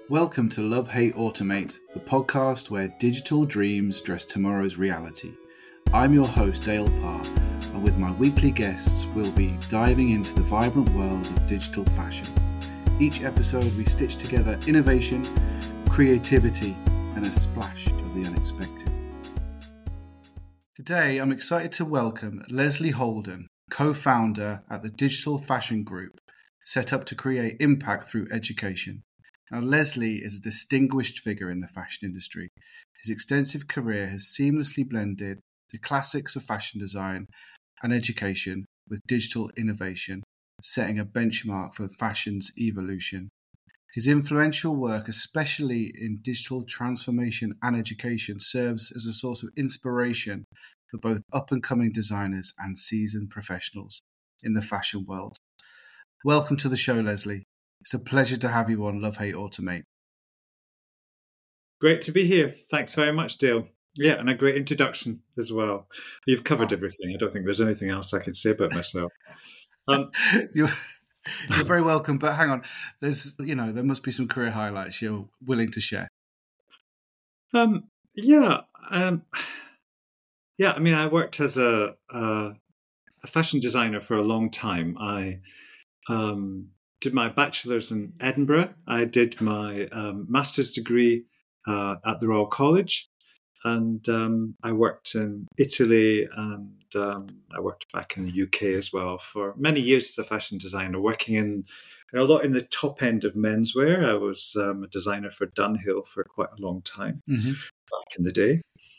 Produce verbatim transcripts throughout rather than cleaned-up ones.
Welcome to Love Hate Automate, the podcast where digital dreams dress tomorrow's reality. I'm your host Dale Parr, and with my weekly guests we'll be diving into the vibrant world of digital fashion. Each episode we stitch together innovation, creativity and a splash of the unexpected. Today I'm excited to welcome Leslie Holden, co-founder at the Digital Fashion Group, set up to create impact through education. Now, Leslie is a distinguished figure in the fashion industry. His extensive career has seamlessly blended the classics of fashion design and education with digital innovation, setting a benchmark for fashion's evolution. His influential work, especially in digital transformation and education, serves as a source of inspiration for both up-and-coming designers and seasoned professionals in the fashion world. Welcome to the show, Leslie. It's a pleasure to have you on Love Hate Automate. Great to be here. Thanks very much, Dale. Yeah, and a great introduction as well. You've covered oh. everything. I don't think there's anything else I can say about myself. Um, you're, you're very welcome, but hang on. There's, you know, there must be some career highlights you're willing to share. Um, yeah, um, yeah. I mean, I worked as a, a a fashion designer for a long time. I um. did my bachelor's in Edinburgh. I did my um, master's degree uh, at the Royal College, and um, I worked in Italy, and um, I worked back in the U K as well for many years as a fashion designer, working in, in a lot in the top end of menswear. I was um, a designer for Dunhill for quite a long time mm-hmm. back in the day,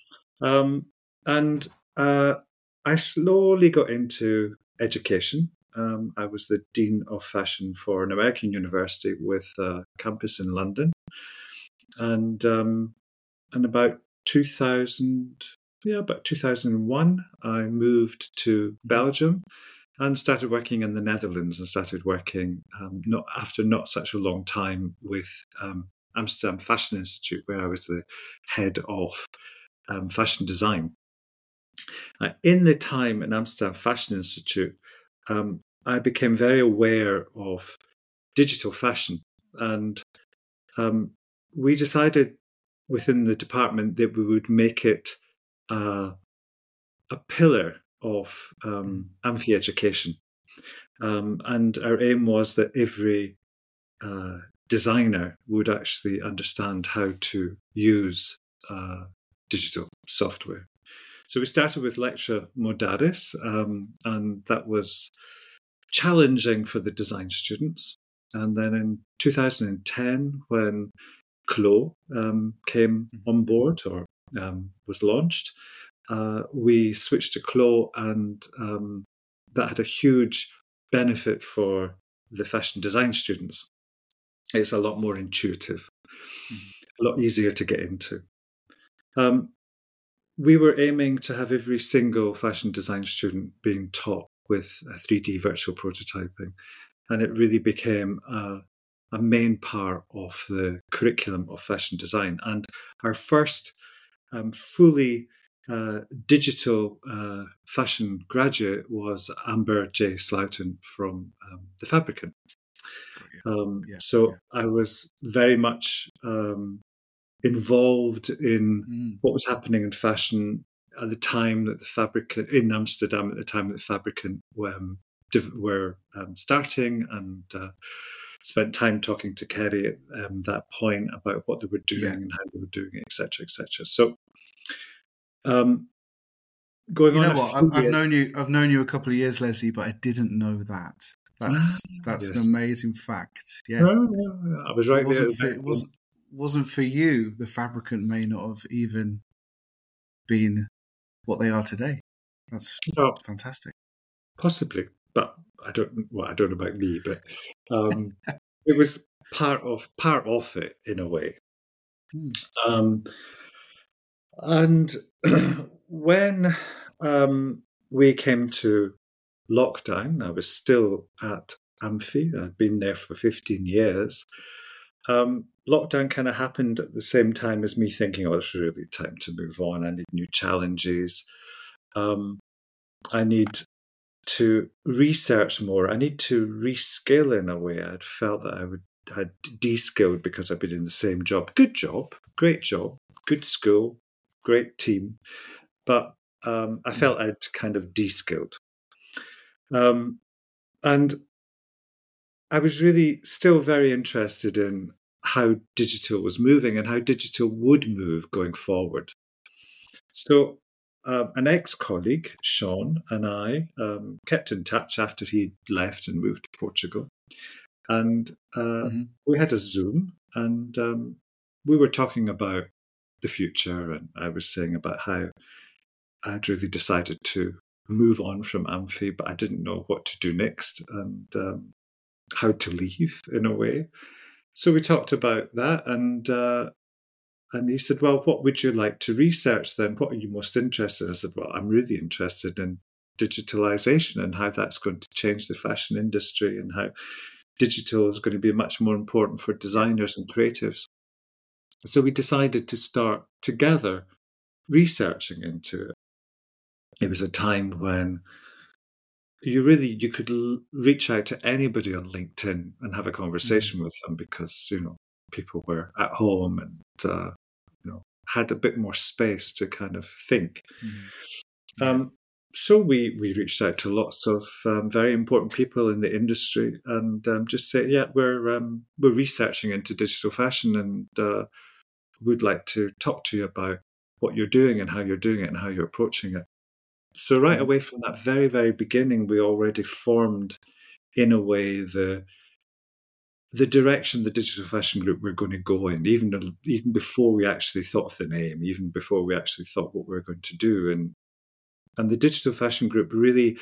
um, and uh, I slowly got into education. Um, I was the Dean of Fashion for an American university with a campus in London. And um, and about two thousand, yeah, about two thousand one, I moved to Belgium and started working in the Netherlands and started working um, not after not such a long time with um, Amsterdam Fashion Institute, where I was the head of um, fashion design. Uh, in the time in Amsterdam Fashion Institute, um, I became very aware of digital fashion, and um, we decided within the department that we would make it uh, a pillar of um, Amphi education. Um, and our aim was that every uh, designer would actually understand how to use uh, digital software. So we started with Lectio Modaris, um, and that was challenging for the design students. And then in two thousand ten, when Clo um, came on board or um, was launched, uh, we switched to Clo, and um, that had a huge benefit for the fashion design students. It's a lot more intuitive, mm-hmm. a lot easier to get into. Um, we were aiming to have every single fashion design student being taught with three D virtual prototyping. And it really became a, a main part of the curriculum of fashion design. And our first um, fully uh, digital uh, fashion graduate was Amber J. Sloughton from um, The Fabricant. Um, yeah, so yeah. I was very much um, involved in mm. what was happening in fashion at the time that the Fabricant in Amsterdam, at the time that the Fabricant um, were um, starting, and uh, spent time talking to Kerry at um, that point about what they were doing yeah. and how they were doing it, et cetera, et cetera. So, um, going you on, know what? I've, I've known you. I've known you a couple of years, Leslie, but I didn't know that. That's ah, that's yes. an amazing fact. Yeah, oh, yeah, I was right. It wasn't, there. For, it wasn't wasn't for you. The Fabricant may not have even been what they are today. That's no, fantastic. Possibly, but I don't. Well, I don't know about me, but um, it was part of part of it in a way. Hmm. Um, and when um, we came to lockdown, I was still at Amphi. I'd been there for fifteen years. Um, lockdown kind of happened at the same time as me thinking, oh, it's really time to move on. I need new challenges. Um, I need to research more. I need to reskill in a way. I'd felt that I would had de-skilled because I'd been in the same job. Good job, great job, good school, great team, but um, I felt I'd kind of de-skilled. Um, and I was really still very interested in how digital was moving and how digital would move going forward. So uh, an ex-colleague, Sean, and I um, kept in touch after he'd left and moved to Portugal. And uh, mm-hmm. we had a Zoom, and um, we were talking about the future, and I was saying about how I'd really decided to move on from Amphi, but I didn't know what to do next and um, how to leave in a way. So we talked about that, and uh, and he said, well, what would you like to research then? What are you most interested in? I said, well, I'm really interested in digitalization and how that's going to change the fashion industry and how digital is going to be much more important for designers and creatives. So we decided to start together researching into it. It was a time when you really, you could l- reach out to anybody on LinkedIn and have a conversation mm-hmm. with them because, you know, people were at home and, uh, you know, had a bit more space to kind of think. Mm-hmm. Yeah. Um, so we, we reached out to lots of um, very important people in the industry and um, just said, yeah, we're um, we're researching into digital fashion and uh, would like to talk to you about what you're doing and how you're doing it and how you're approaching it. So right away from that very, very beginning, we already formed, in a way, the the direction the Digital Fashion Group were going to go in, even even before we actually thought of the name, even before we actually thought what we were going to do. And and the Digital Fashion Group really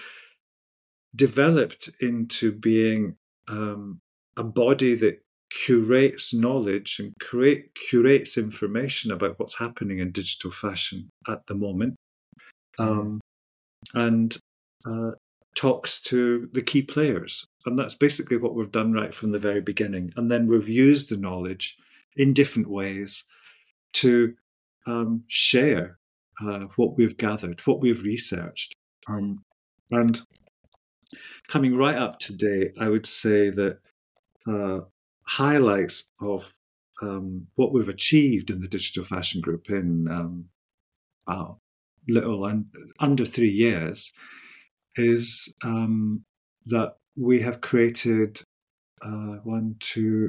developed into being um, a body that curates knowledge and create, curates information about what's happening in digital fashion at the moment. Um, and uh, talks to the key players. And that's basically what we've done right from the very beginning. And then we've used the knowledge in different ways to um, share uh, what we've gathered, what we've researched. Um, and coming right up to date, I would say that uh, highlights of um, what we've achieved in the Digital Fashion Group in um, wow, little un- under three years is um, that we have created uh, one, two,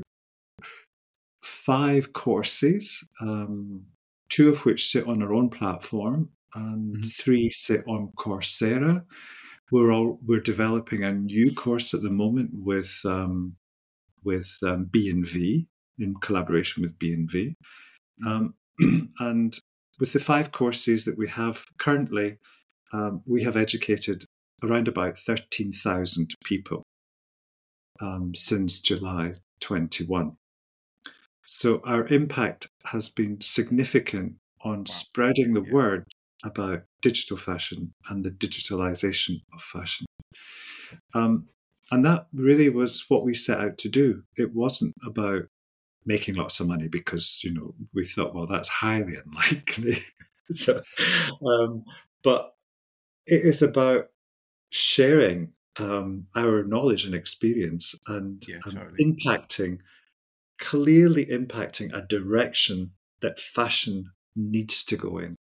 five courses, um, two of which sit on our own platform, and mm-hmm. three sit on Coursera. We're all we're developing a new course at the moment with um, with um, B and V in collaboration with B and V, um, and with the five courses that we have currently, um, we have educated around about thirteen thousand people um, since July twenty-one. So our impact has been significant on wow. spreading the yeah. word about digital fashion and the digitalization of fashion. Um, and that really was what we set out to do. It wasn't about making lots of money because, you know, we thought, well, that's highly unlikely. so, um, but it is about sharing um, our knowledge and experience and yeah, um, totally. impacting, clearly impacting a direction that fashion needs to go in.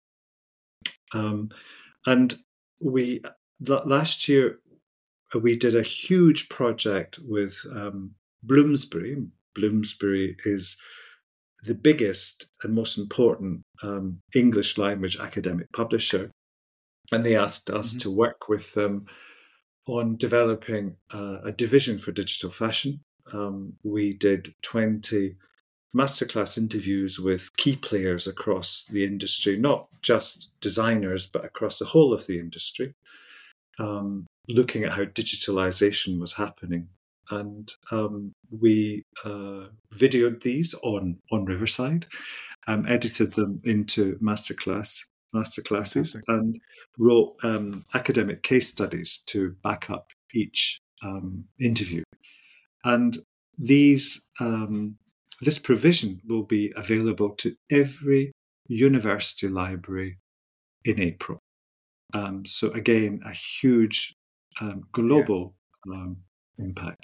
Um, and we th- last year we did a huge project with um, Bloomsbury. Bloomsbury is the biggest and most important um, English language academic publisher. And they asked us mm-hmm. to work with them on developing uh, a division for digital fashion. Um, we did twenty masterclass interviews with key players across the industry, not just designers, but across the whole of the industry, um, looking at how digitalization was happening. And um, we uh, videoed these on, on Riverside, um, edited them into masterclass masterclasses, Fantastic. and wrote um, academic case studies to back up each um, interview. And these um, this provision will be available to every university library in April. Um, so again, a huge um, global yeah. um, impact.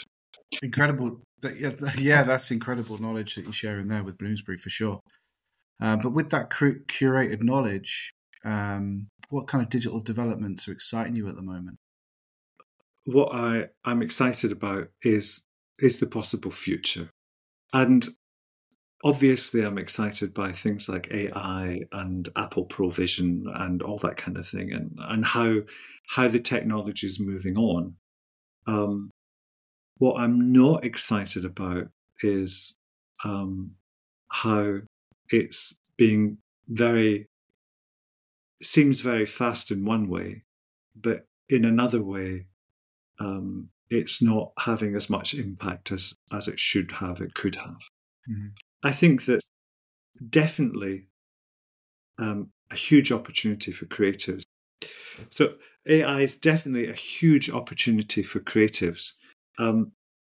Incredible. Yeah, that's incredible knowledge that you're sharing there with Bloomsbury for sure. Uh, but with that cur- curated knowledge, um, what kind of digital developments are exciting you at the moment? What I, I'm excited about is is the possible future. And obviously I'm excited by things like A I and Apple Provision and all that kind of thing, and, and how how the technology is moving on. Um, what I'm not excited about is um, how it's being very seems very fast in one way, but in another way, um, it's not having as much impact as as it should have, it could have. Mm-hmm. I think that definitely um, a huge opportunity for creatives. So A I is definitely a huge opportunity for creatives, um,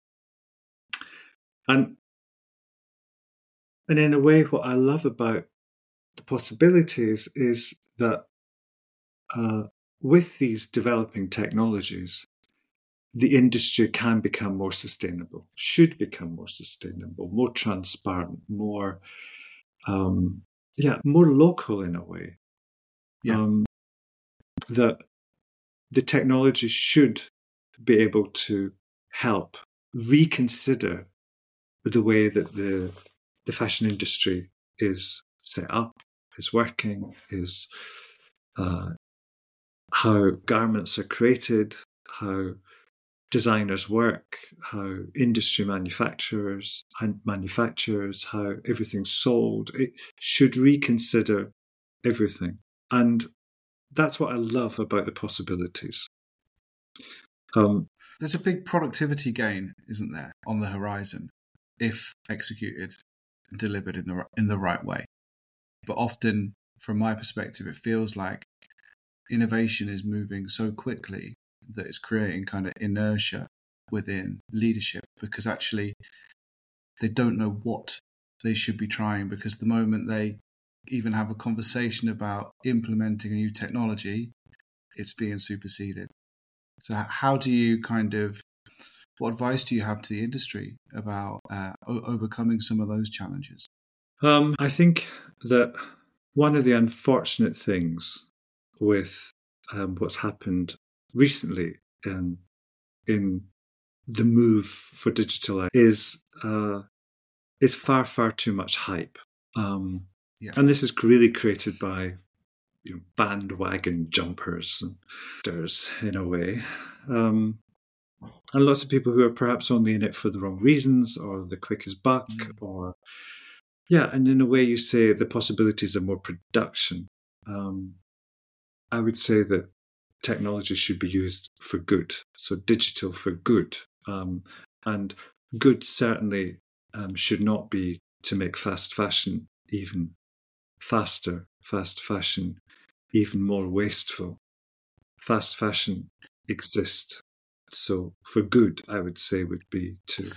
and and in a way, what I love about the possibilities is that uh, with these developing technologies, the industry can become more sustainable, should become more sustainable, more transparent, more, um, yeah, more local in a way. Yeah. Um, that the technology should be able to help reconsider the way that the the fashion industry is set up, is working, is uh, how garments are created, how designers work, how industry manufacturers and manufacturers, how everything's sold. It should reconsider everything. And that's what I love about the possibilities. Um, There's a big productivity gain, isn't there, on the horizon, if executed and delivered in the in the right way. But often, from my perspective, it feels like innovation is moving so quickly that it's creating kind of inertia within leadership, because actually they don't know what they should be trying, because the moment they even have a conversation about implementing a new technology, it's being superseded. So how do you kind of, what advice do you have to the industry about uh, o- overcoming some of those challenges? um, I think that one of the unfortunate things with um, what's happened recently in in the move for digital is uh, is far far too much hype, um, Yeah. and this is really created by you know, bandwagon jumpers and there's in a way, um, and lots of people who are perhaps only in it for the wrong reasons or the quickest buck, Mm. or yeah, and in a way you say the possibilities of more production. Um, I would say that technology should be used for good, so digital for good, um, and good certainly um, should not be to make fast fashion even faster, fast fashion even more wasteful. Fast fashion exists, so for good, I would say, would be to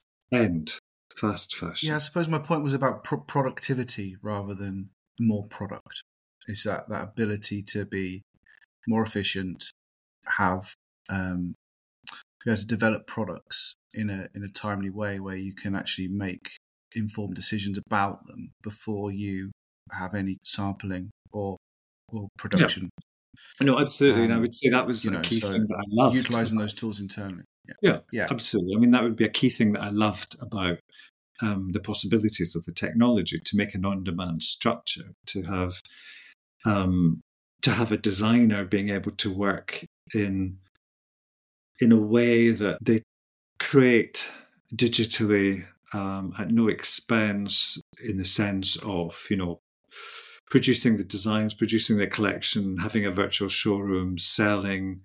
end fast fashion. Yeah, I suppose my point was about pro- productivity rather than more product. Is that that ability to be more efficient, have um, be able to develop products in a in a timely way where you can actually make informed decisions about them before you have any sampling or or Yeah, production. no, absolutely, and I Um, would say that was you a know, key so thing that I loved. utilizing those tools internally. Yeah, Yeah, yeah, absolutely. I mean, that would be a key thing that I loved about um, the possibilities of the technology to make an on-demand structure, to have um, to have a designer being able to work in in a way that they create digitally um, at no expense, in the sense of you know producing the designs, producing the collection, having a virtual showroom, selling,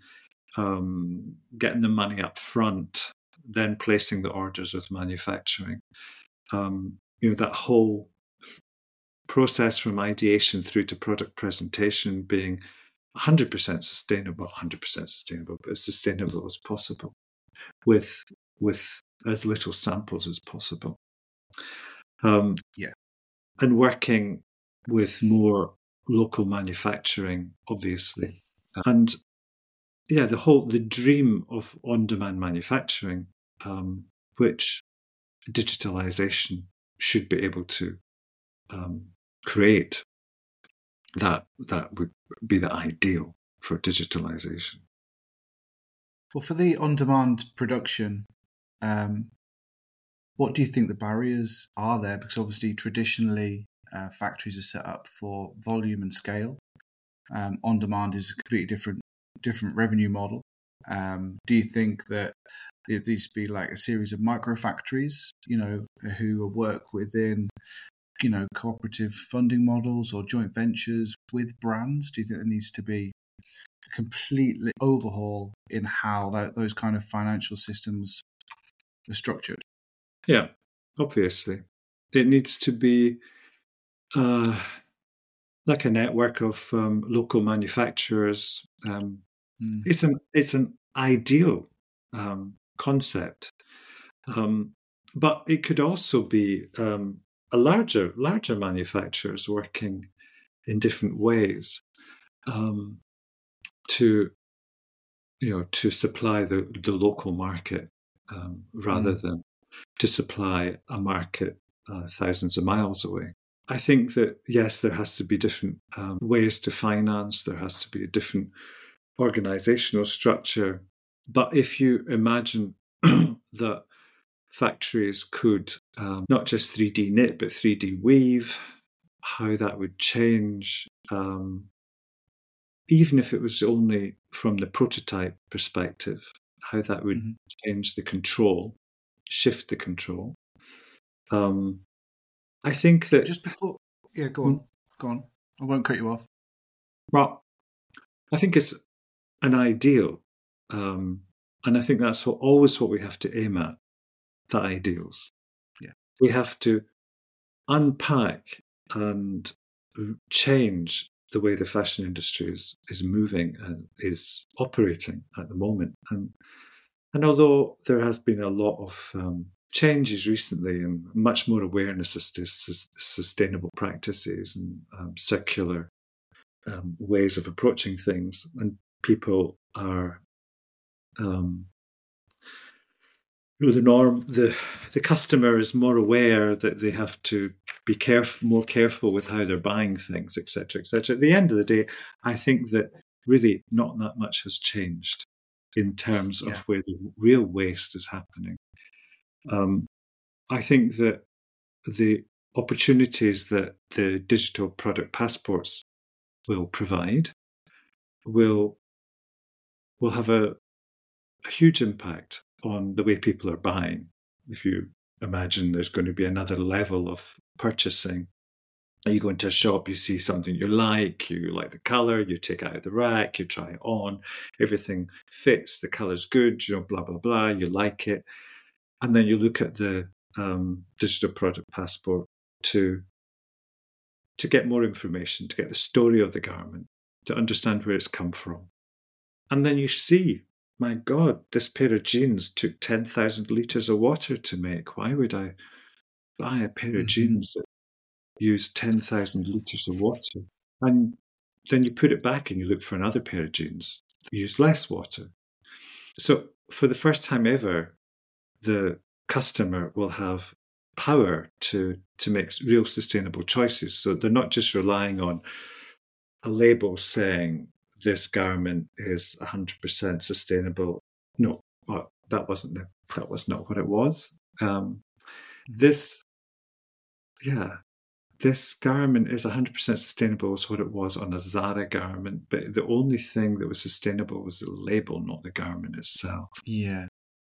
um, getting the money up front, then placing the orders with manufacturing. Um, you know, that whole process from ideation through to product presentation being one hundred percent sustainable, one hundred percent sustainable, but as sustainable as possible with with as little samples as possible. Um, yeah. and working with more local manufacturing, obviously. And yeah, the whole the dream of on-demand manufacturing um, which digitalization should be able to um, create. That that would be the ideal for digitalization. Well, for the on-demand production, um, what do you think the barriers are there? Because obviously, traditionally, uh, factories are set up for volume and scale. Um, on-demand is a completely different different revenue model. Um, do you think that there needs to be like a series of micro factories, you know, who work within, you know, cooperative funding models or joint ventures with brands? Do you think there needs to be a completely overhaul in how that, those kind of financial systems are structured? Yeah, obviously. It needs to be uh, like a network of um, local manufacturers. Um, Mm. it's an it's an ideal um, concept, um, but it could also be um, a larger larger manufacturers working in different ways um, to you know to supply the the local market um, rather Mm. than to supply a market uh, thousands of miles away. I think that, yes, there has to be different um, ways to finance, there has to be a different organizational structure. But if you imagine that factories could um, not just three D knit, but three D weave, how that would change, um, even if it was only from the prototype perspective, how that would Mm-hmm. change the control, shift the control. Um, I think that. Just before, yeah, go on, go on. I won't cut you off. Well, I think it's an ideal, um, and I think that's what, always what we have to aim at. The ideals. Yeah, we have to unpack and change the way the fashion industry is is moving and is operating at the moment. And and although there has been a lot of um, changes recently and much more awareness as to sus- sustainable practices and um, circular um, ways of approaching things, and people are um, the norm the the customer is more aware that they have to be careful more careful with how they're buying things, etc., etc. At the end of the day, I think that really not that much has changed in terms of yeah, where the real waste is happening. um, I think that the opportunities that the digital product passports will provide will will have a, a huge impact on the way people are buying. If you imagine there's going to be another level of purchasing, you go into a shop, you see something you like, you like the color, you take it out of the rack, you try it on, everything fits, the color's good, you know, blah, blah, blah, you like it. And then you look at the um, digital product passport to to get more information, to get the story of the garment, to understand where it's come from. And then you see, my God, this pair of jeans took ten thousand litres of water to make. Why would I buy a pair of mm-hmm. jeans that use ten thousand litres of water? And then you put it back and you look for another pair of jeans that use less water. So for the first time ever, the customer will have power to, to make real sustainable choices. So they're not just relying on a label saying this garment is one hundred percent sustainable. No, well, that wasn't the, that was not what it was. Um, this, yeah, this garment is one hundred percent sustainable is what it was on a Zara garment, but the only thing that was sustainable was the label, not the garment itself. Yeah,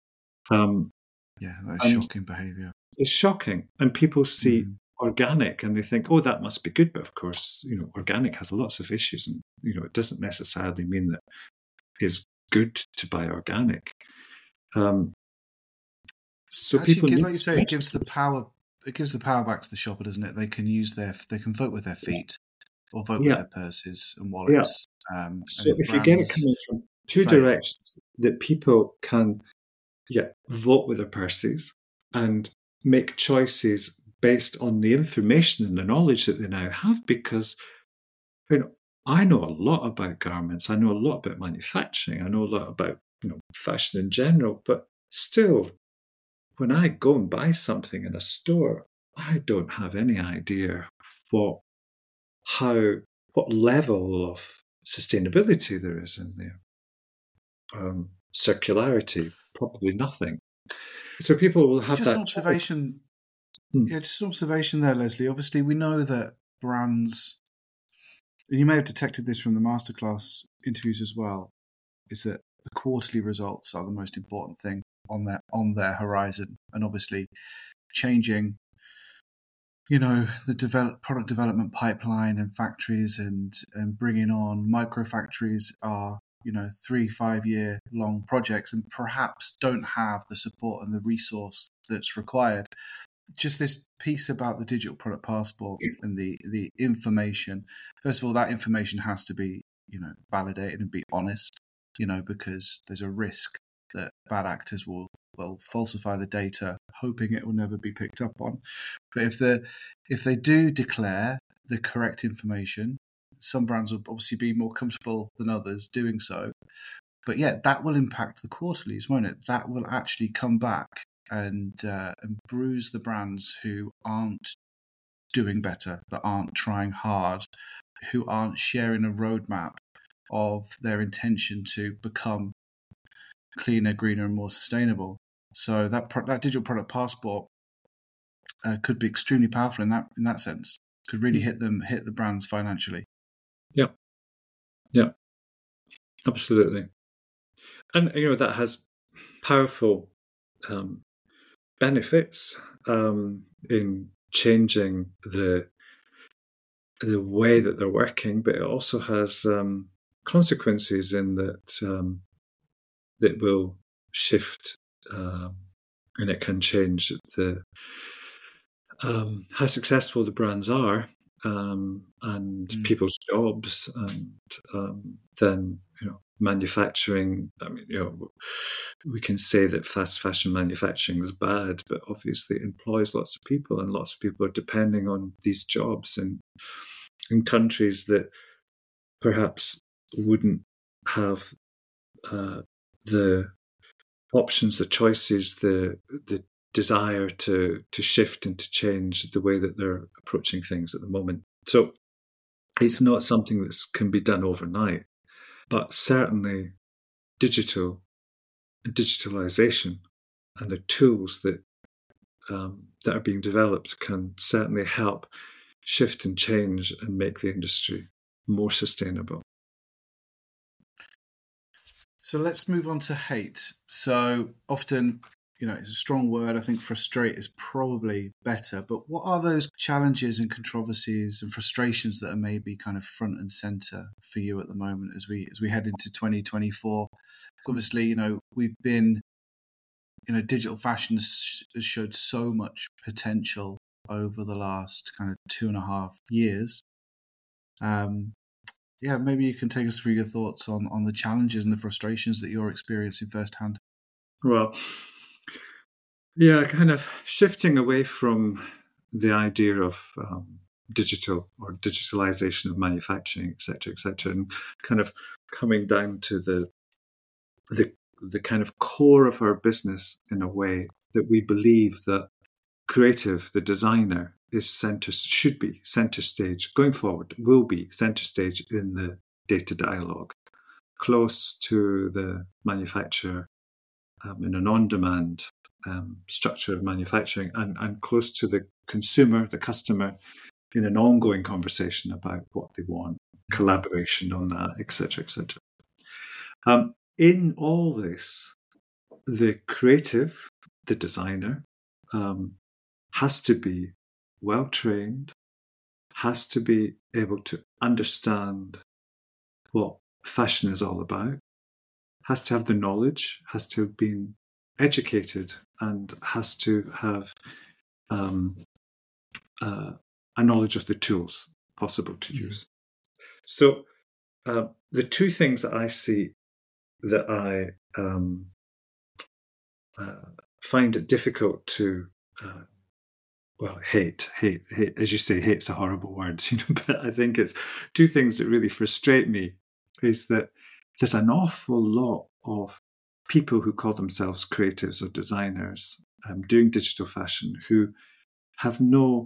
Um, yeah, that's shocking behaviour. It's shocking, and people see Mm-hmm. organic and they think, oh, that must be good. But of course, you know, organic has lots of issues, and you know, it doesn't necessarily mean that it's good to buy organic. Um, so Actually, people, like you say, it gives the power. It gives the power back to the shopper, doesn't it? They can use their, they can vote with their feet, or vote yeah, with their purses and wallets. Yeah. Um, so and if, if you get it coming from two fail, directions, that people can, yeah, vote with their purses and make choices based on the information and the knowledge that they now have, because you know, I know a lot about garments, I know a lot about manufacturing, I know a lot about you know fashion in general, but still, when I go and buy something in a store, I don't have any idea what, how, what level of sustainability there is in there. Um, circularity, probably nothing. So people will have just that an observation. Hmm. Yeah, just an observation there, Leslie. Obviously, we know that brands, and you may have detected this from the masterclass interviews as well, is that the quarterly results are the most important thing on their on their horizon, and obviously changing, you know, the develop product development pipeline and factories and and bringing on micro factories are, you know, three five year long projects and perhaps don't have the support and the resource that's required. Just this piece about the digital product passport and the the information. First of all, that information has to be, you know, validated and be honest, you know, because there's a risk that bad actors will will falsify the data, hoping it will never be picked up on. But if the if they do declare the correct information, some brands will obviously be more comfortable than others doing so. But yeah, that will impact the quarterlies, won't it? That will actually come back and uh, and bruise the brands who aren't doing better, that aren't trying hard, who aren't sharing a roadmap of their intention to become cleaner, greener, and more sustainable. So that pro- that digital product passport uh, could be extremely powerful in that in that sense. Could really hit them, hit the brands financially. Yeah, yeah, absolutely. And you know that has powerful um, benefits um, in changing the the way that they're working, but it also has um, consequences in that um, that will shift um, and it can change the um, how successful the brands are um, and Mm. people's jobs, and um, then you know manufacturing. I mean, you know, we can say that fast fashion manufacturing is bad, but obviously it employs lots of people, and lots of people are depending on these jobs in in countries that perhaps wouldn't have uh, the options, the choices, the the desire to to shift and to change the way that they're approaching things at the moment. So it's not something that can be done overnight, but certainly digital digitalization and the tools that um, that are being developed can certainly help shift and change and make the industry more sustainable. So let's move on to hate. So often, you know, it's a strong word. I think frustrate is probably better. But what are those challenges and controversies and frustrations that are maybe kind of front and center for you at the moment as we as we head into twenty twenty-four? Obviously, you know, we've been, you know, digital fashion has showed so much potential over the last kind of two and a half years. Um, yeah, maybe you can take us through your thoughts on, on the challenges and the frustrations that you're experiencing firsthand. Well, yeah, kind of shifting away from the idea of um, digital or digitalization of manufacturing, et cetera, et cetera, and kind of coming down to the the the kind of core of our business in a way that we believe that creative, the designer, is center should be center stage going forward, will be center stage in the data dialogue, close to the manufacturer um, in an on-demand um, structure of manufacturing, and, and close to the consumer, the customer, in an ongoing conversation about what they want, collaboration on that, et cetera, et cetera. Um, in all this, the creative, the designer, um, has to be well trained, has to be able to understand what fashion is all about, has to have the knowledge, has to have been educated, and has to have um, uh, a knowledge of the tools possible to Mm-hmm. use. So uh, the two things that I see that I um, uh, find it difficult to uh, well, hate, hate, hate. As you say, hate's a horrible word, you know. But I think it's two things that really frustrate me. Is that there's an awful lot of people who call themselves creatives or designers um, doing digital fashion who have no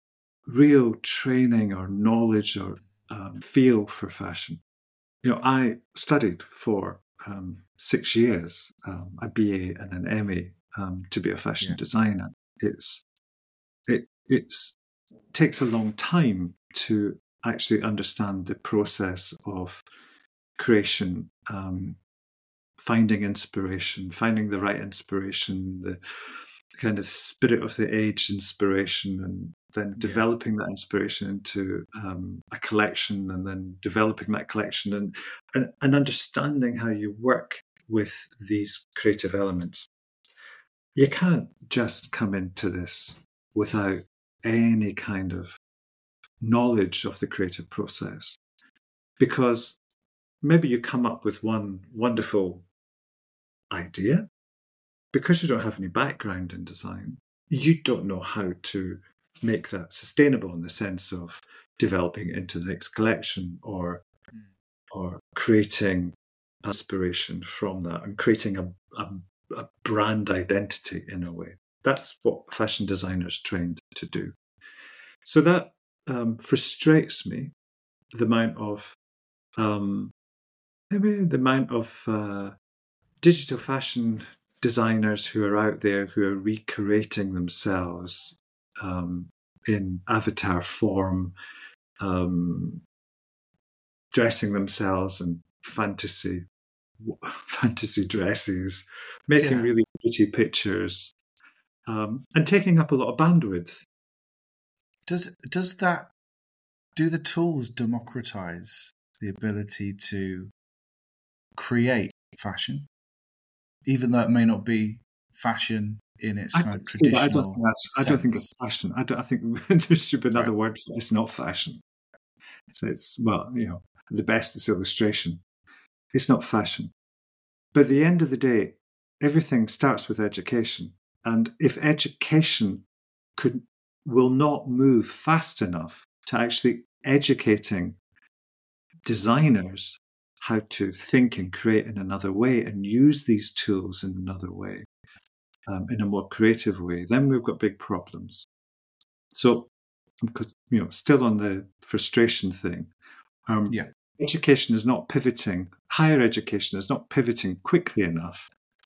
real training or knowledge or um, feel for fashion. You know, I studied for um, six years, um, a B A and an M A, um, to be a fashion Yeah. designer. It's it it's takes a long time to actually understand the process of creation, um, finding inspiration, finding the right inspiration, the kind of spirit of the age inspiration, and then developing yeah. that inspiration into um, a collection, and then developing that collection, and, and and understanding how you work with these creative elements. You can't just come into this without any kind of knowledge of the creative process, because maybe you come up with one wonderful idea. Because you don't have any background in design, you don't know how to make that sustainable in the sense of developing it into the next collection, or mm. or creating inspiration from that and creating a, a, a brand identity in a way. That's what fashion designers trained to do. So that um, frustrates me, the amount of um, maybe the amount of uh, digital fashion designers who are out there who are recreating themselves um, in avatar form, um, dressing themselves in fantasy fantasy dresses, making yeah. really pretty pictures, um, and taking up a lot of bandwidth. Does does that do the tools democratize the ability to create fashion? Even though it may not be fashion in its I kind of traditional I don't think that's, I don't think it's fashion. I don't. I think there should be another right. word for it. It's not fashion. So it's, well, you know, the best is illustration. It's not fashion. But at the end of the day, everything starts with education. And if education could will not move fast enough to actually educating designers how to think and create in another way and use these tools in another way, um, in a more creative way, then we've got big problems. So, you know, still on the frustration thing, um, yeah. education is not pivoting, higher education is not pivoting quickly enough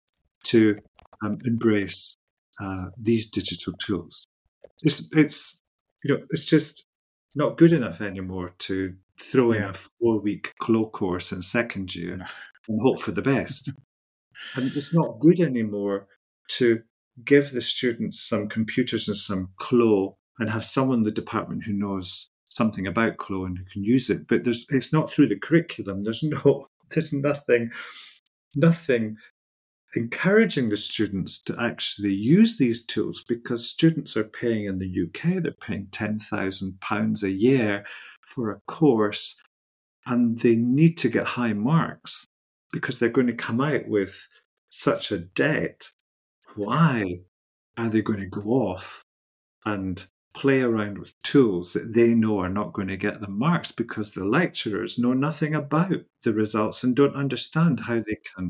to um, embrace uh, these digital tools. It's, it's, you know, it's just not good enough anymore to throw in yeah. a four-week C L O course in second year no. and hope for the best. And it's not good anymore to give the students some computers and some C L O and have someone in the department who knows something about C L O and who can use it. But there's, it's not through the curriculum. There's no, there's nothing, nothing encouraging the students to actually use these tools, because students are paying in the U K, they're paying ten thousand pounds a year for a course, and they need to get high marks because they're going to come out with such a debt. Why are they going to go off and play around with tools that they know are not going to get them marks, because the lecturers know nothing about the results and don't understand how they can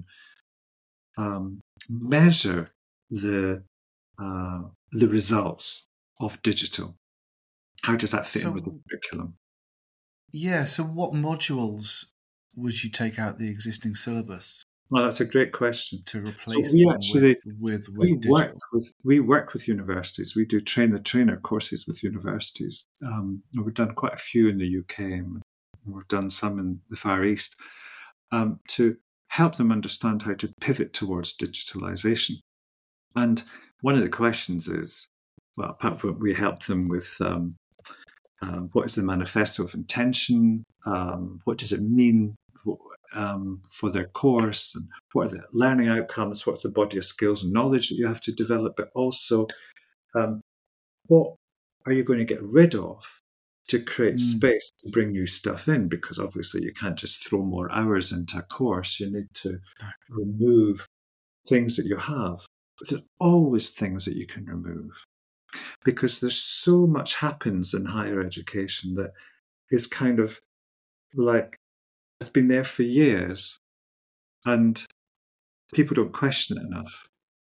Um, measure the uh, the results of digital? How does that fit so, in with the curriculum? Yeah, so what modules would you take out the existing syllabus? Well, that's a great question. To replace so we them actually, with, with, with we digital. Work with, we work with universities. We do trainer-trainer courses with universities. Um, we've done quite a few in the U K, and we've done some in the Far East, um, to help them understand how to pivot towards digitalization. And one of the questions is, well, apart from we help them with um, uh, what is the manifesto of intention, um, what does it mean um, for their course, and what are the learning outcomes, what's the body of skills and knowledge that you have to develop, but also um, what are you going to get rid of to create mm. space to bring new stuff in, because obviously you can't just throw more hours into a course. You need to remove things that you have. But there's always things that you can remove, because there's so much happens in higher education that is kind of like, it's been there for years, and people don't question it enough.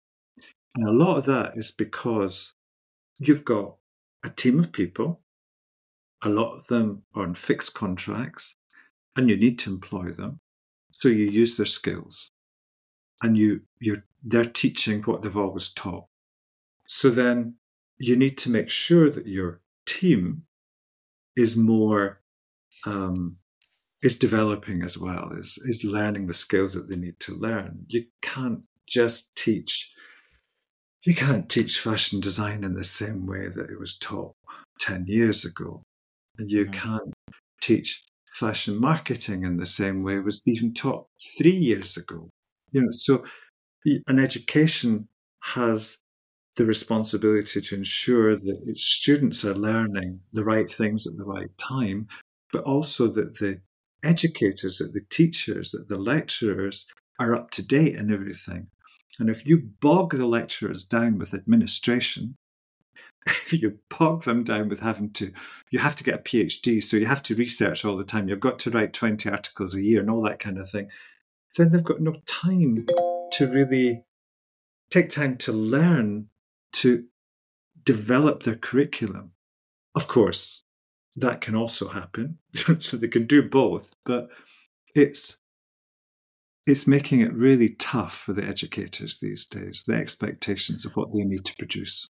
And a lot of that is because you've got a team of people, a lot of them are on fixed contracts, and you need to employ them. So you use their skills, and you you're they're teaching what they've always taught. So then you need to make sure that your team is more um, is developing as well, is is learning the skills that they need to learn. You can't just teach you can't teach fashion design in the same way that it was taught ten years ago. And you No. can't teach fashion marketing in the same way it was even taught three years ago. You know, so an education has the responsibility to ensure that its students are learning the right things at the right time, but also that the educators, that the teachers, that the lecturers are up to date in everything. And if you bog the lecturers down with administration, if you bog them down with having to, you have to get a PhD, so you have to research all the time, you've got to write twenty articles a year and all that kind of thing, then they've got no time to really take time to learn, to develop their curriculum. Of course, that can also happen, so they can do both, but it's it's making it really tough for the educators these days, the expectations of what they need to produce.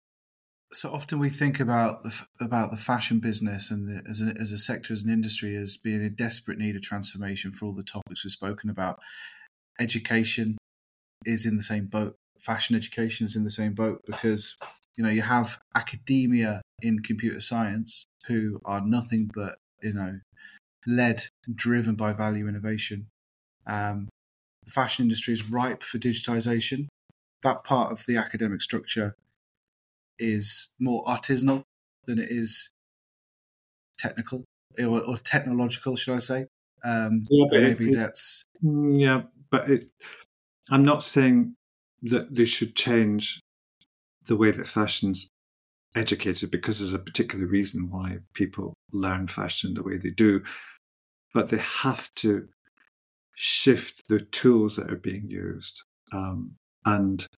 So often we think about the, about the fashion business and the, as, a, as a sector, as an industry, as being in desperate need of transformation for all the topics we've spoken about. Education is in the same boat. Fashion education is in the same boat because, you know, you have academia in computer science who are nothing but, you know, led, driven by value innovation. Um, the fashion industry is ripe for digitization. That part of the academic structure is more artisanal than it is technical or, or technological, should I say? Um, Yeah, but maybe it, it, that's yeah, but it, I'm not saying that they should change the way that fashion's educated because there's a particular reason why people learn fashion the way they do, but they have to shift the tools that are being used, um, and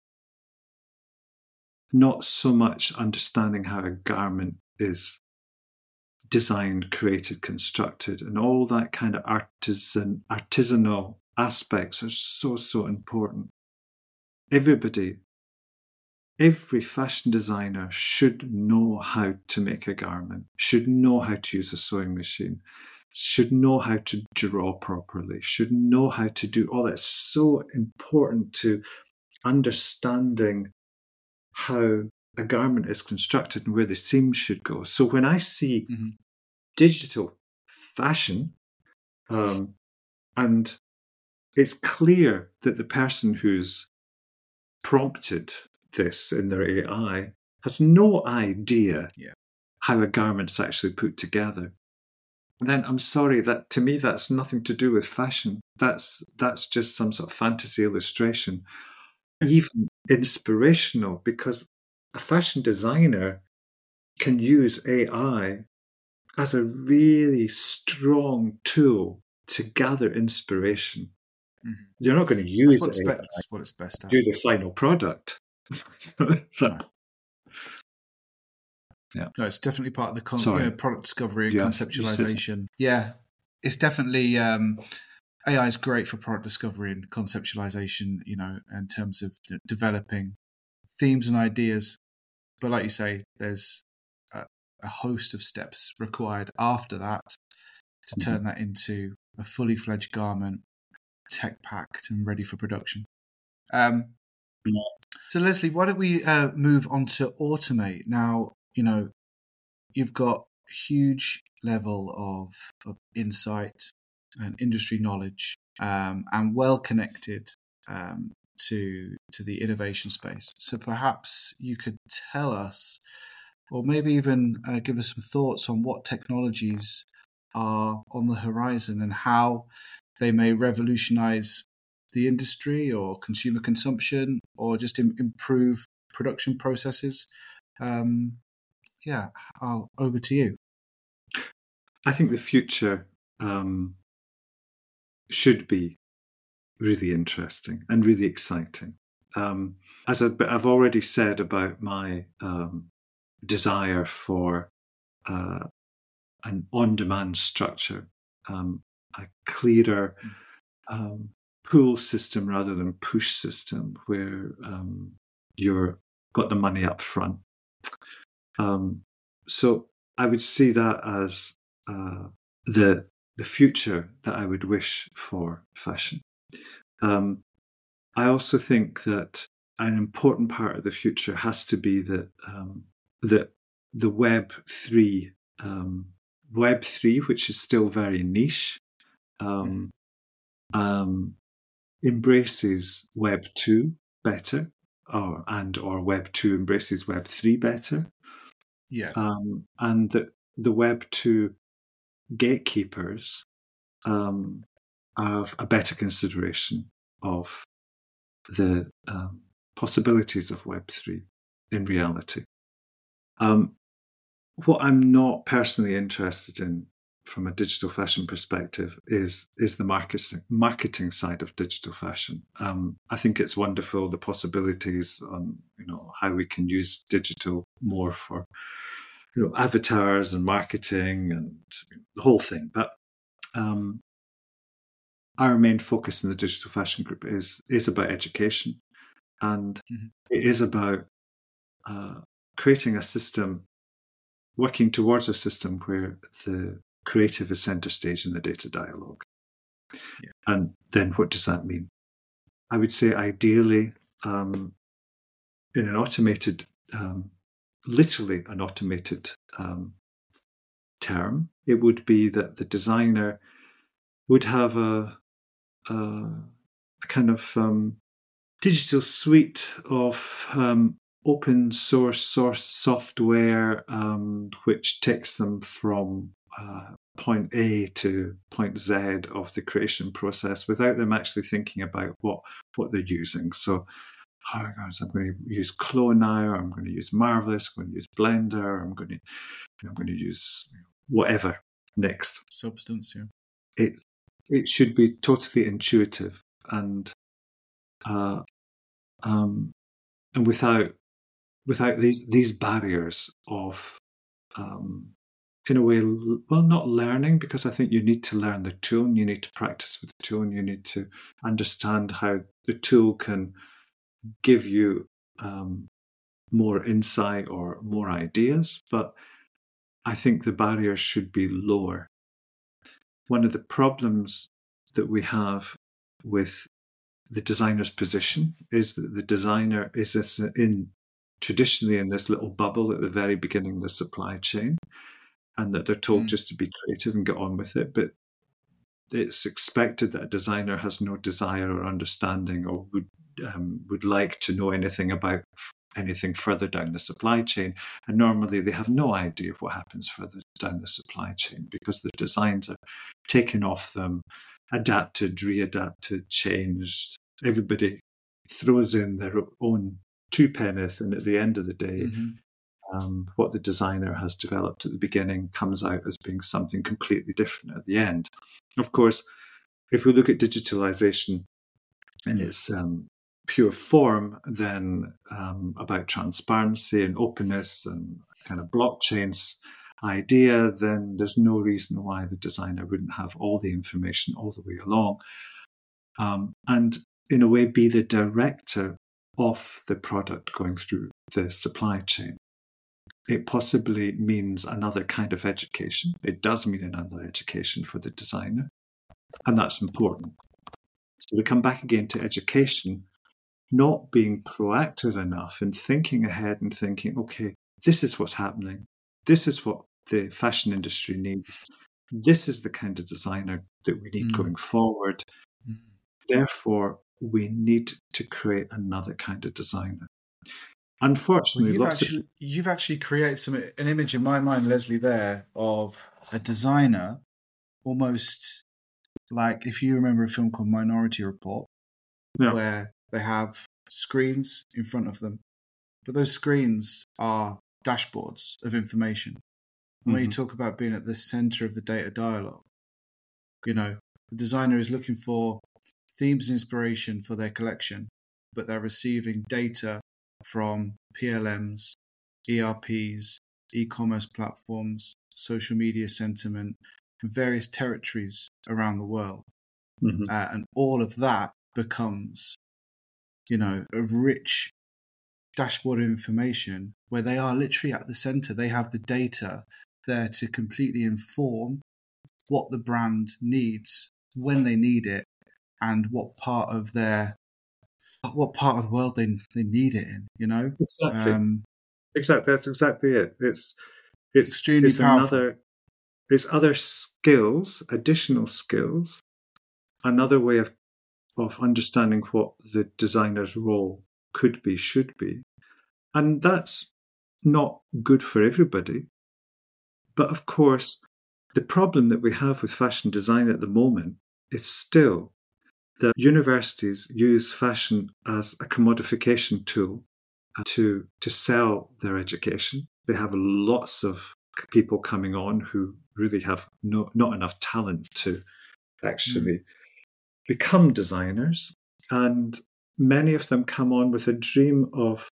not so much understanding how a garment is designed, created, constructed, and all that kind of artisan artisanal aspects are so, so important. Everybody, every fashion designer should know how to make a garment, should know how to use a sewing machine, should know how to draw properly, should know how to do all that. It's so important to understanding how a garment is constructed and where the seams should go. So when I see mm-hmm. digital fashion, um, and it's clear that the person who's prompted this in their A I has no idea yeah. how a garment's actually put together, then I'm sorry, that to me that's nothing to do with fashion. That's that's just some sort of fantasy illustration, even inspirational, because a fashion designer can use A I as a really strong tool to gather inspiration. Mm-hmm. You're not going to use that's what, it it's be- that's what it's best at. to do the final product. so, so, no. Yeah. No, it's definitely part of the con- you know, product discovery and yes, conceptualization. Yeah, it's definitely um, A I is great for product discovery and conceptualization. You know, in terms of d- developing themes and ideas. But like you say, there's a, a host of steps required after that to mm-hmm. turn that into a fully fledged garment, tech packed and ready for production. Um, yeah. So Leslie, why don't we uh, move on to automate now? You know, you've got a huge level of, of insight and industry knowledge, um, and well connected um, to to the innovation space. So perhaps you could tell us, or maybe even uh, give us some thoughts on what technologies are on the horizon and how they may revolutionize the industry or consumer consumption, or just im- improve production processes. Um, yeah, I'll, over to you. I think the future um, should be really interesting and really exciting. Um, as I, I've already said about my um, desire for uh, an on-demand structure, um, a clearer um, pull system rather than push system, where um, you're got the money up front. Um, so I would see that as uh, the the future that I would wish for fashion. Um, I also think that an important part of the future has to be that um, that the Web three, um, Web three, which is still very niche, um, um, embraces Web two better, or and or Web two embraces Web three better. Yeah, um, and that the Web two gatekeepers um, have a better consideration of the um, possibilities of Web three in reality. Um, what I'm not personally interested in from a digital fashion perspective is is the marketing marketing side of digital fashion. Um, I think it's wonderful, the possibilities on you know how we can use digital more for you know avatars and marketing and the whole thing. But um, our main focus in the digital fashion group is is about education, and mm-hmm. it is about uh, creating a system, working towards a system where the creative is center stage in the data dialogue. Yeah. And then what does that mean? I would say ideally um, in an automated, um, literally an automated um, term, it would be that the designer would have a, a, a kind of um, digital suite of um, open source source software um, which takes them from uh, point A to point Z of the creation process without them actually thinking about what, what they're using. So, oh gosh, I'm going to use Clone now, I'm going to use Marvelous, I'm going to use Blender, I'm going to, I'm going to use whatever next. Substance, yeah. It it should be totally intuitive and uh, um, and without without these these barriers of um, in a way, well, not learning, because I think you need to learn the tool and you need to practice with the tool and you need to understand how the tool can give you um, more insight or more ideas. But I think the barriers should be lower. One of the problems that we have with the designer's position is that the designer is in traditionally in this little bubble at the very beginning of the supply chain, and that they're told mm. just to be creative and get on with it. But it's expected that a designer has no desire or understanding or would um, would like to know anything about anything further down the supply chain. And normally they have no idea of what happens further down the supply chain because the designs are taken off them, adapted, readapted, changed. Everybody throws in their own two penneth, and at the end of the day, mm-hmm. um, what the designer has developed at the beginning comes out as being something completely different at the end. Of course, if we look at digitalization in its um, pure form, then um, about transparency and openness and kind of blockchains idea, then there's no reason why the designer wouldn't have all the information all the way along. Um, and in a way, be the director of the product going through the supply chain. It possibly means another kind of education. It does mean another education for the designer, and that's important. So we come back again to education, not being proactive enough and thinking ahead and thinking, okay, this is what's happening. This is what the fashion industry needs. This is the kind of designer that we need mm. going forward. Mm. Therefore, we need to create another kind of designer. Unfortunately, well, you've lots actually of... you've actually created some an image in my mind, Leslie, there of a designer, almost like if you remember a film called Minority Report, yeah. where they have screens in front of them, but those screens are dashboards of information. And mm-hmm. when you talk about being at the center of the data dialogue, you know, the designer is looking for themes and inspiration for their collection, but they're receiving data from P L Ms, E R Ps, e-commerce platforms, social media sentiment, and various territories around the world. Mm-hmm. Uh, and all of that becomes, you know, a rich dashboard of information where they are literally at the center. They have the data there to completely inform what the brand needs when they need it and what part of their what part of the world they they need it in, you know? Exactly. Um, exactly. That's exactly it. It's it's extremely it's powerful. another it's other skills, additional skills, another way of of understanding what the designer's role could be, should be. And that's not good for everybody. But of course, the problem that we have with fashion design at the moment is still that universities use fashion as a commodification tool to, to sell their education. They have lots of people coming on who really have no, not enough talent to actually mm. become designers. And many of them come on with a dream of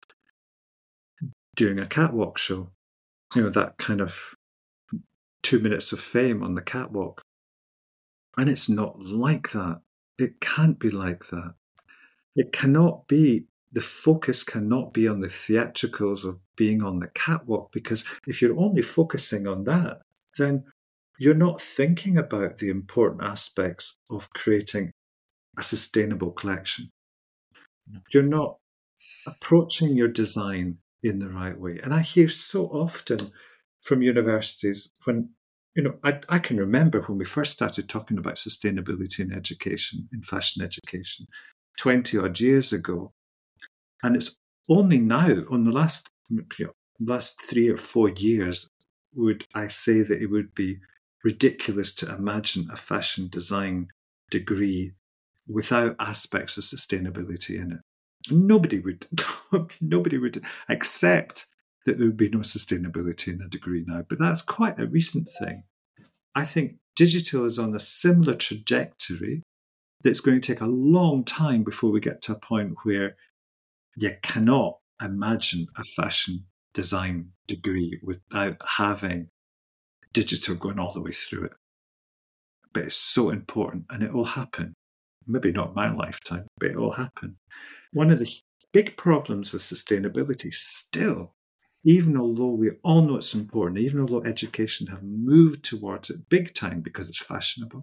doing a catwalk show, you know, that kind of two minutes of fame on the catwalk. And it's not like that. It can't be like that. It cannot be, the focus cannot be on the theatricals of being on the catwalk, because if you're only focusing on that, then you're not thinking about the important aspects of creating a sustainable collection. You're not approaching your design in the right way. And I hear so often from universities when, you know, I, I can remember when we first started talking about sustainability in education, in fashion education, twenty odd years ago. And it's only now, on the last, you know, last three or four years, would I say that it would be ridiculous to imagine a fashion design degree without aspects of sustainability in it. Nobody would, nobody would accept that there would be no sustainability in a degree now, but that's quite a recent thing. I think digital is on a similar trajectory that's going to take a long time before we get to a point where you cannot imagine a fashion design degree without having digital going all the way through it. But it's so important, and it will happen. Maybe not my lifetime, but it will happen. One of the big problems with sustainability still, even although we all know it's important, even although education have moved towards it big time because it's fashionable,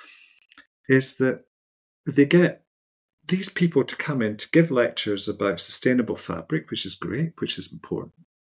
is that they get these people to come in to give lectures about sustainable fabric, which is great, which is important.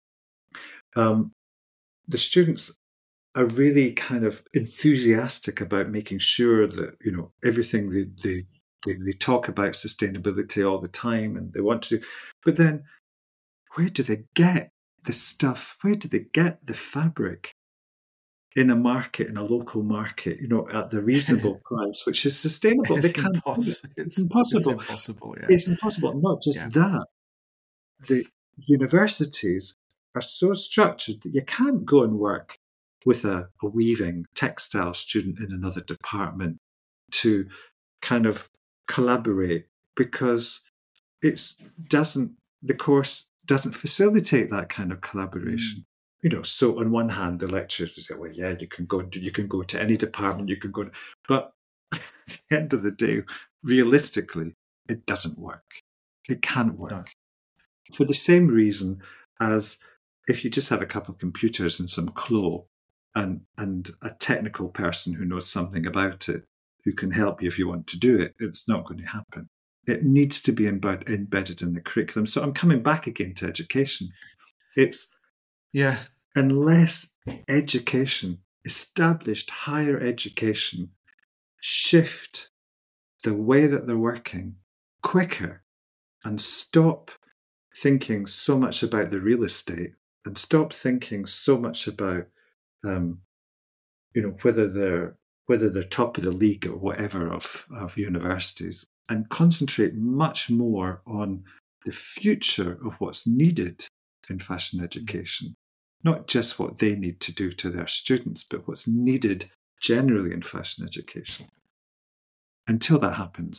Um, the students are really kind of enthusiastic about making sure that, you know, everything they, they, they, they talk about sustainability all the time, and they want to, but then where do they get the stuff? Where do they get the fabric in a market, in a local market, you know, at the reasonable price, which is sustainable? It's, they can't, impos- it's, it's impossible. It's impossible. Yeah. It's impossible. Not just yeah. that. The universities are so structured that you can't go and work with a, a weaving textile student in another department to kind of collaborate, because it's doesn't the course doesn't facilitate that kind of collaboration. Mm. You know, so on one hand, the lecturers will say, "Well, yeah, you can go, you can go to any department, you can go," to, but at the end of the day, realistically, it doesn't work. It can't work no. for the same reason as if you just have a couple of computers and some clo, and and a technical person who knows something about it, who can help you if you want to do it. It's not going to happen. It needs to be embed- embedded in the curriculum. So I'm coming back again to education. It's yeah, unless education, established higher education, shift the way that they're working quicker and stop thinking so much about the real estate and stop thinking so much about um, you know, whether they're whether they're top of the league or whatever of, of universities, and concentrate much more on the future of what's needed in fashion education. Not just what they need to do to their students, but what's needed generally in fashion education. Until that happens,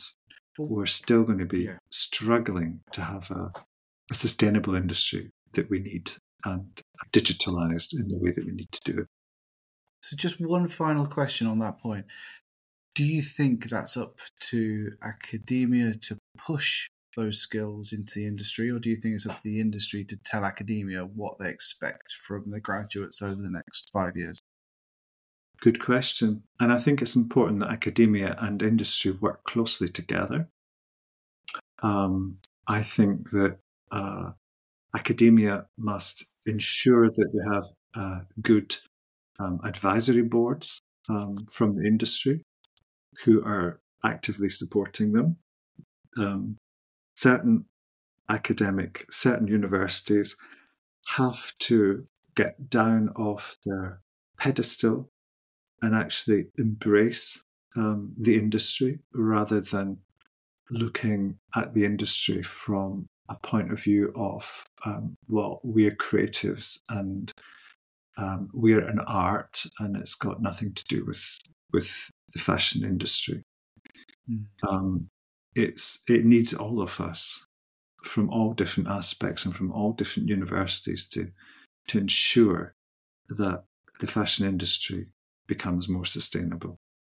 we're still going to be yeah. struggling to have a, a sustainable industry that we need and digitalized in the way that we need to do it. So just one final question on that point. Do you think that's up to academia to push those skills into the industry, or do you think it's up to the industry to tell academia what they expect from the graduates over the next five years? Good question. And I think it's important that academia and industry work closely together. Um, I think that uh, academia must ensure that they have uh, good um, advisory boards um, from the industry who are actively supporting them. Um, certain academic, certain universities have to get down off their pedestal and actually embrace um, the industry rather than looking at the industry from a point of view of, um, well, we're creatives and um, we're an art and it's got nothing to do with, with the fashion industry. Mm. Um, it's it needs all of us from all different aspects and from all different universities to to ensure that the fashion industry becomes more sustainable.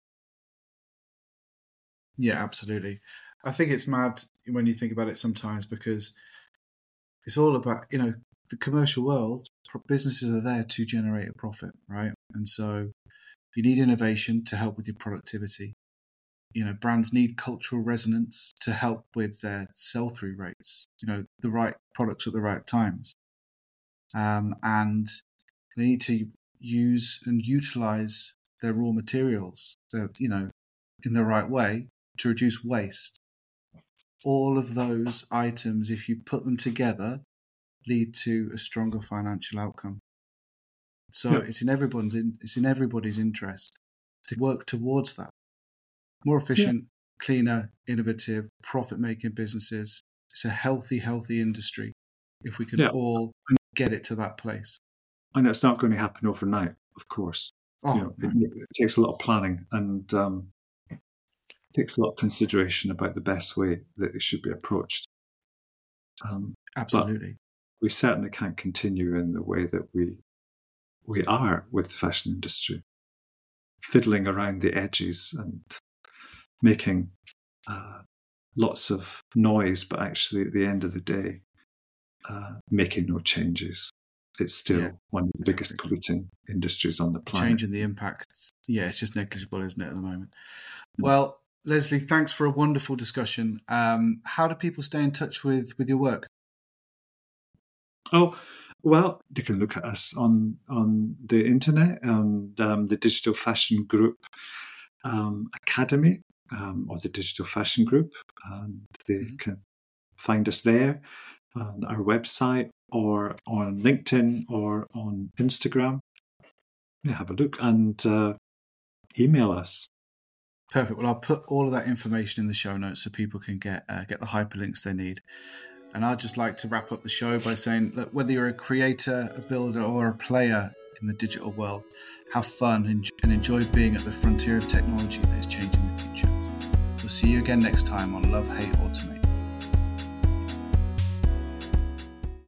Yeah, absolutely. I think it's mad when you think about it sometimes because it's all about, you know, the commercial world, businesses are there to generate a profit, right? And so you need innovation to help with your productivity. You know, brands need cultural resonance to help with their sell-through rates, you know, the right products at the right times. Um, and they need to use and utilize their raw materials, their, you know, in the right way to reduce waste. All of those items, if you put them together, lead to a stronger financial outcome. So Yeah. it's in everyone's in, it's in everybody's interest to work towards that. More efficient, yeah. cleaner, innovative, profit-making businesses. It's a healthy, healthy industry if we can yeah. all get it to that place. And it's not going to happen overnight, of course. Oh, you know, it, it takes a lot of planning and um, it takes a lot of consideration about the best way that it should be approached. Um, Absolutely. We certainly can't continue in the way that we we are with the fashion industry, fiddling around the edges and making uh, lots of noise, but actually at the end of the day, uh, making no changes. It's still yeah, one of the biggest exactly. polluting industries on the planet. Changing the impact. Yeah, it's just negligible, isn't it, at the moment? Well, Leslie, thanks for a wonderful discussion. Um, how do people stay in touch with, with your work? Oh, well, you can look at us on, on the internet, and um, the Digital Fashion Group um, Academy, um, or the Digital Fashion Group. And they mm-hmm. can find us there on our website or on LinkedIn or on Instagram. Yeah, have a look and uh, email us. Perfect. Well, I'll put all of that information in the show notes so people can get uh, get the hyperlinks they need. And I'd just like to wrap up the show by saying that whether you're a creator, a builder, or a player in the digital world, have fun and enjoy being at the frontier of technology that is changing the future. We'll see you again next time on Love, Hate, Automate.